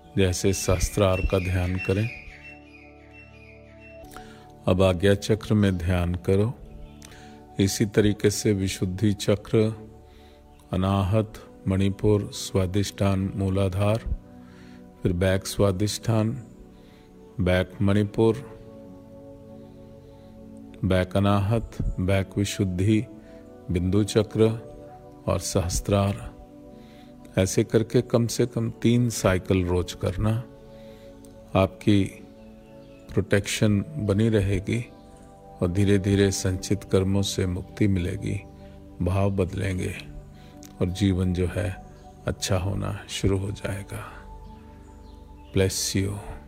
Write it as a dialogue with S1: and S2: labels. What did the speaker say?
S1: जैसे सहस्त्रार का ध्यान करें। अब आज्ञा चक्र में ध्यान करो। इसी तरीके से विशुद्धि चक्र, अनाहत, मणिपुर, स्वादिष्ठान, मूलाधार, फिर बैक स्वादिष्ठान, बैक मणिपुर, बैक अनाहत, बैक विशुद्धि, बिंदु चक्र और सहस्त्रार। ऐसे करके कम से कम 3 साइकिल रोज करना। आपकी प्रोटेक्शन बनी रहेगी और धीरे धीरे संचित कर्मों से मुक्ति मिलेगी, भाव बदलेंगे और जीवन जो है अच्छा होना शुरू हो जाएगा। Bless you.